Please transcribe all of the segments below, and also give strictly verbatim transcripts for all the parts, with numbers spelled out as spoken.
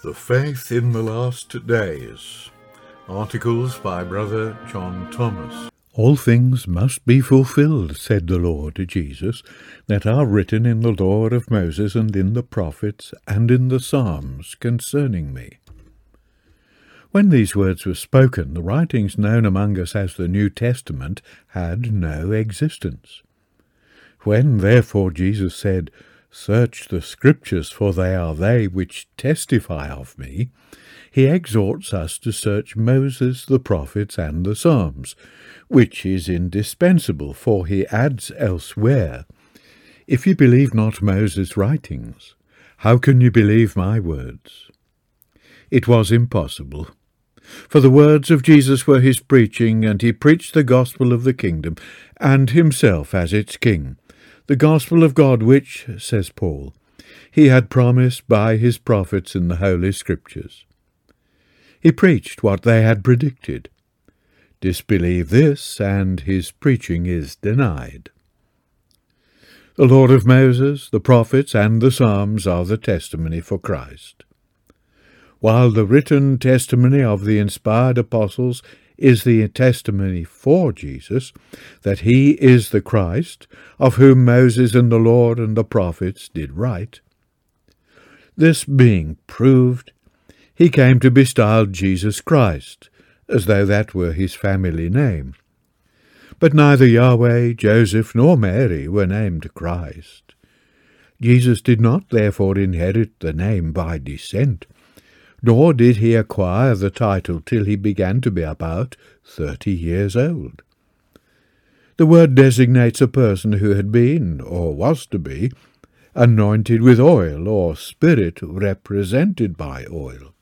The Faith in the Last Days. Articles by Brother John Thomas. All things must be fulfilled, said the Lord Jesus, that are written in the law of Moses and in the prophets and in the Psalms concerning me. When these words were spoken, the writings known among us as the New Testament had no existence. When, therefore, Jesus said, "Search the Scriptures, for they are they which testify of me," he exhorts us to search Moses, the prophets, and the Psalms, which is indispensable, for he adds elsewhere, "If ye believe not Moses' writings, how can you believe my words?" It was impossible, for the words of Jesus were his preaching, and he preached the gospel of the kingdom, and himself as its king, the gospel of God which, says Paul, he had promised by his prophets in the Holy Scriptures. He preached what they had predicted. Disbelieve this, and his preaching is denied. The law of Moses, the prophets, and the Psalms are the testimony for Christ, while the written testimony of the inspired apostles is the testimony for Jesus, that he is the Christ, of whom Moses and the Lord and the prophets did write. This being proved, he came to be styled Jesus Christ, as though that were his family name. But neither Yahweh, Joseph, nor Mary were named Christ. Jesus did not therefore inherit the name by descent, nor did he acquire the title till he began to be about thirty years old. The word designates a person who had been, or was to be, anointed with oil, or spirit represented by oil.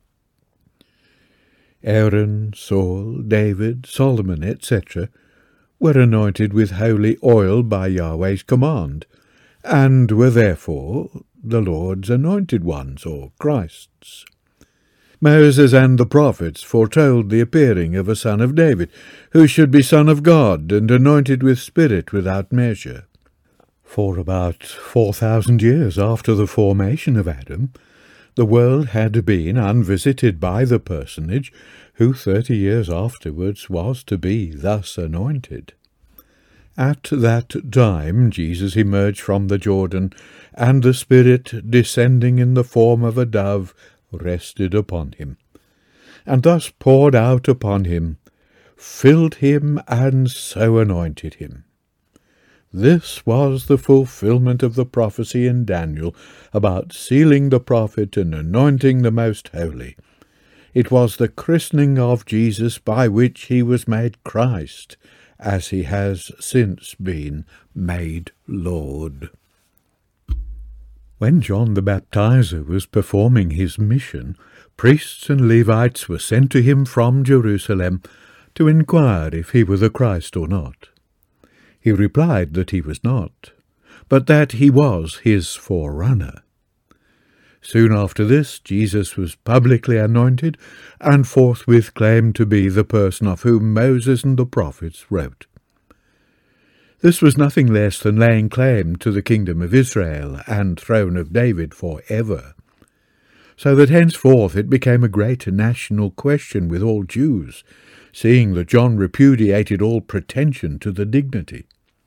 Aaron, Saul, David, Solomon, et cetera were anointed with holy oil by Yahweh's command, and were therefore the Lord's anointed ones, or Christ's. Moses and the prophets foretold the appearing of a son of David, who should be Son of God and anointed with spirit without measure. For about four thousand years after the formation of Adam, the world had been unvisited by the personage who thirty years afterwards was to be thus anointed. At that time Jesus emerged from the Jordan, and the Spirit, descending in the form of a dove, rested upon him, and thus poured out upon him, filled him, and so anointed him. This was the fulfillment of the prophecy in Daniel about sealing the prophet and anointing the Most Holy. It was the christening of Jesus by which he was made Christ, as he has since been made Lord. When John the Baptizer was performing his mission, priests and Levites were sent to him from Jerusalem to inquire if he were the Christ or not. He replied that he was not, but that he was his forerunner. Soon after this, Jesus was publicly anointed, and forthwith claimed to be the person of whom Moses and the prophets wrote. This was nothing less than laying claim to the kingdom of Israel and throne of David for ever, so that henceforth it became a great national question with all Jews, seeing that John repudiated all pretension to the dignity.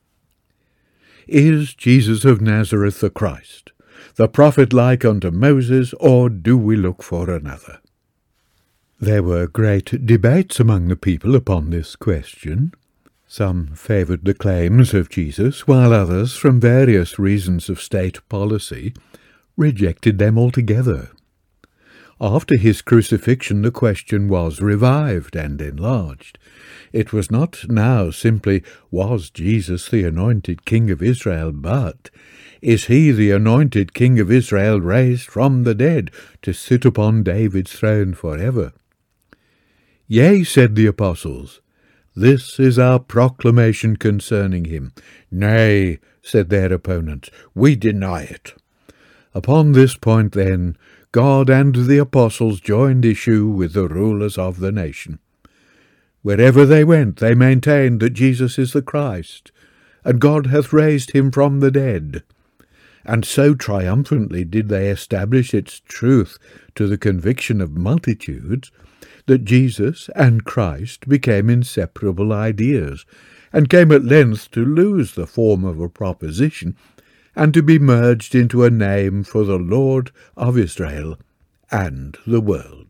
Is Jesus of Nazareth the Christ, the prophet like unto Moses, or do we look for another? There were great debates among the people upon this question. Some favoured the claims of Jesus, while others, from various reasons of state policy, rejected them altogether. After his crucifixion the question was revived and enlarged. It was not now simply, was Jesus the anointed King of Israel, but, is he the anointed King of Israel raised from the dead to sit upon David's throne for ever? Yea, said the apostles, this is our proclamation concerning him. Nay, said their opponents, we deny it. Upon this point, then, God and the apostles joined issue with the rulers of the nation. Wherever they went, they maintained that Jesus is the Christ, and God hath raised him from the dead. and so triumphantly did they establish its truth to the conviction of multitudes, that Jesus and Christ became inseparable ideas, and came at length to lose the form of a proposition, and to be merged into a name for the Lord of Israel and the world.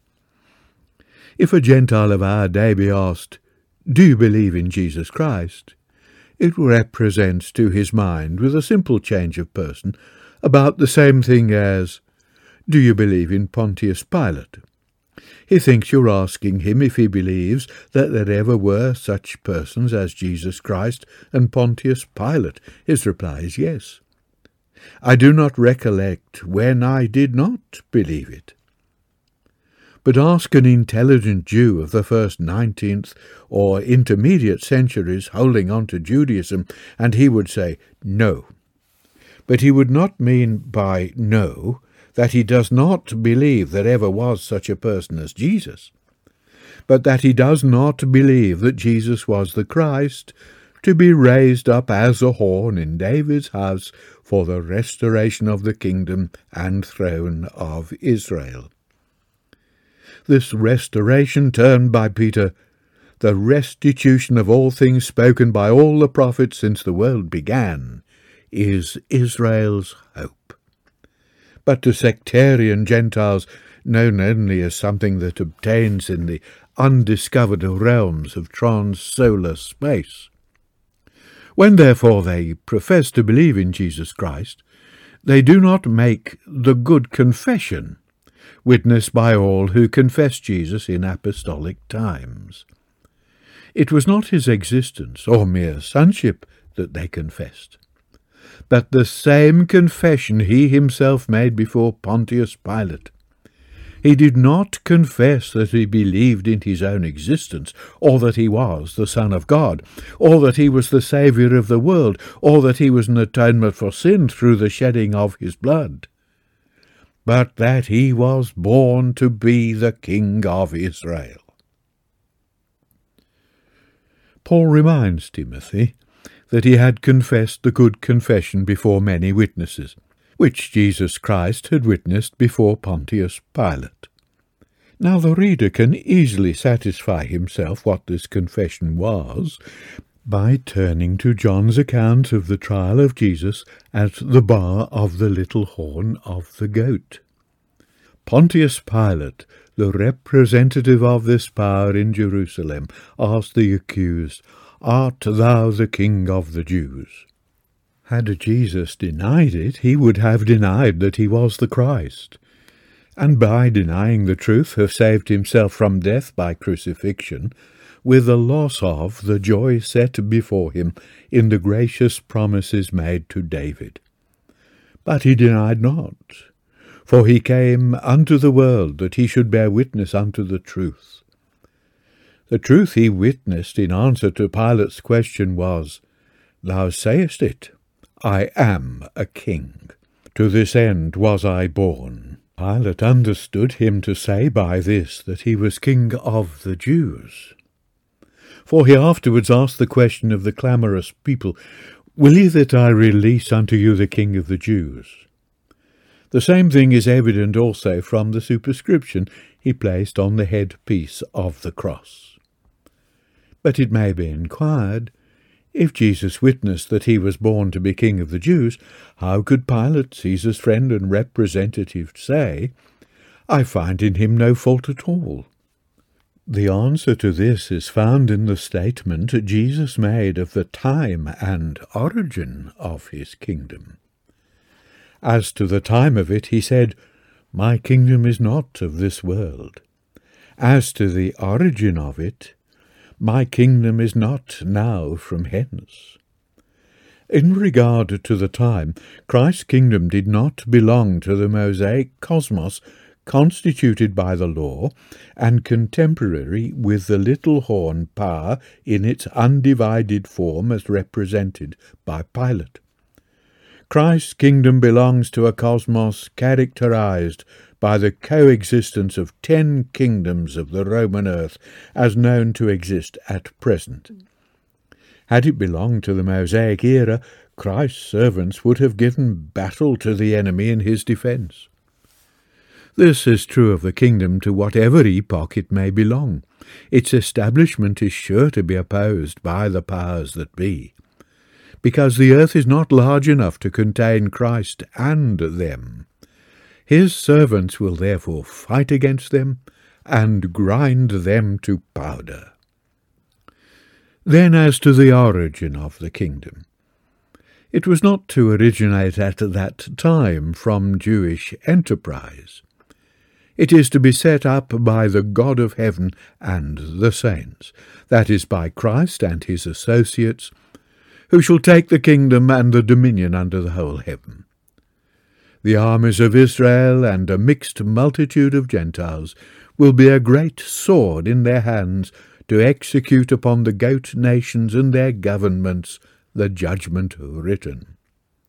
If a Gentile of our day be asked, "Do you believe in Jesus Christ?" it represents to his mind, with a simple change of person, about the same thing as, "Do you believe in Pontius Pilate?" He thinks you're asking him if he believes that there ever were such persons as Jesus Christ and Pontius Pilate. His reply is yes. I do not recollect when I did not believe it. But ask an intelligent Jew of the first nineteenth or intermediate centuries holding on to Judaism, and he would say no. But he would not mean by no that he does not believe there ever was such a person as Jesus, but that he does not believe that Jesus was the Christ, to be raised up as a horn in David's house for the restoration of the kingdom and throne of Israel. This restoration, termed by Peter the restitution of all things spoken by all the prophets since the world began, is Israel's hope. But to sectarian Gentiles, known only as something that obtains in the undiscovered realms of trans-solar space. When, therefore, they profess to believe in Jesus Christ, they do not make the good confession, witnessed by all who confess Jesus in apostolic times. It was not his existence or mere sonship that they confessed, but the same confession he himself made before Pontius Pilate. He did not confess that he believed in his own existence, or that he was the Son of God, or that he was the Saviour of the world, or that he was an atonement for sin through the shedding of his blood, but that he was born to be the King of Israel. Paul reminds Timothy that he had confessed the good confession before many witnesses, which Jesus Christ had witnessed before Pontius Pilate. Now the reader can easily satisfy himself what this confession was by turning to John's account of the trial of Jesus at the bar of the little horn of the goat. Pontius Pilate, the representative of this power in Jerusalem, asked the accused, "Art thou the King of the Jews?" Had Jesus denied it, he would have denied that he was the Christ, and by denying the truth have saved himself from death by crucifixion, with the loss of the joy set before him in the gracious promises made to David. But he denied not, for he came unto the world that he should bear witness unto the truth. The truth he witnessed in answer to Pilate's question was, "Thou sayest it, I am a king. To this end was I born." Pilate understood him to say by this that he was King of the Jews. For he afterwards asked the question of the clamorous people, "Will ye that I release unto you the King of the Jews?" The same thing is evident also from the superscription he placed on the headpiece of the cross. But it may be inquired, if Jesus witnessed that he was born to be King of the Jews, how could Pilate, Caesar's friend and representative, say, "I find in him no fault at all"? The answer to this is found in the statement Jesus made of the time and origin of his kingdom. As to the time of it, he said, "My kingdom is not of this world." As to the origin of it, "My kingdom is not now from hence." In regard to the time, Christ's kingdom did not belong to the Mosaic cosmos constituted by the law and contemporary with the little horn power in its undivided form as represented by Pilate. Christ's kingdom belongs to a cosmos characterized by the coexistence of ten kingdoms of the Roman earth as known to exist at present. Had it belonged to the Mosaic era, Christ's servants would have given battle to the enemy in his defence. This is true of the kingdom to whatever epoch it may belong. Its establishment is sure to be opposed by the powers that be, because the earth is not large enough to contain Christ and them. His servants will therefore fight against them and grind them to powder. Then as to the origin of the kingdom. It was not to originate at that time from Jewish enterprise. It is to be set up by the God of heaven and the saints, that is, by Christ and his associates, who shall take the kingdom and the dominion under the whole heaven. The armies of Israel and a mixed multitude of Gentiles will be a great sword in their hands to execute upon the goat nations and their governments the judgment written.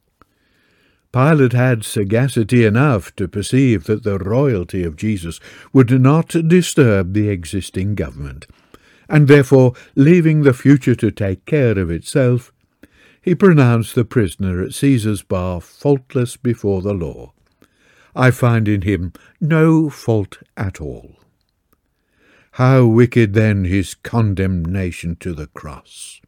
Pilate had sagacity enough to perceive that the royalty of Jesus would not disturb the existing government, and therefore, leaving the future to take care of itself, he pronounced the prisoner at Caesar's bar faultless before the law. I find in him no fault at all. How wicked then his condemnation to the cross!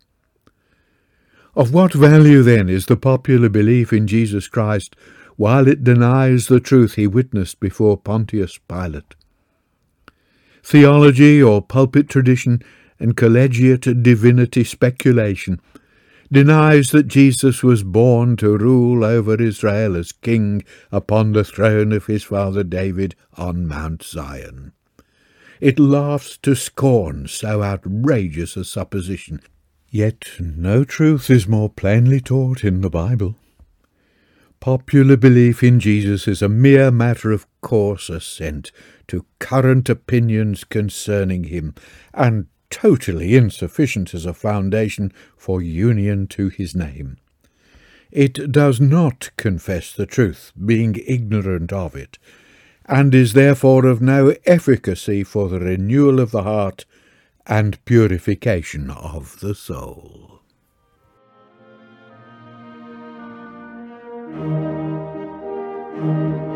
Of what value then is the popular belief in Jesus Christ while it denies the truth he witnessed before Pontius Pilate? Theology or pulpit tradition and collegiate divinity speculation denies that Jesus was born to rule over Israel as king upon the throne of his father David on Mount Zion. It laughs to scorn so outrageous a supposition, yet no truth is more plainly taught in the Bible. Popular belief in Jesus is a mere matter of course assent to current opinions concerning him, and totally insufficient as a foundation for union to his name. It does not confess the truth, being ignorant of it, and is therefore of no efficacy for the renewal of the heart and purification of the soul. Thank you.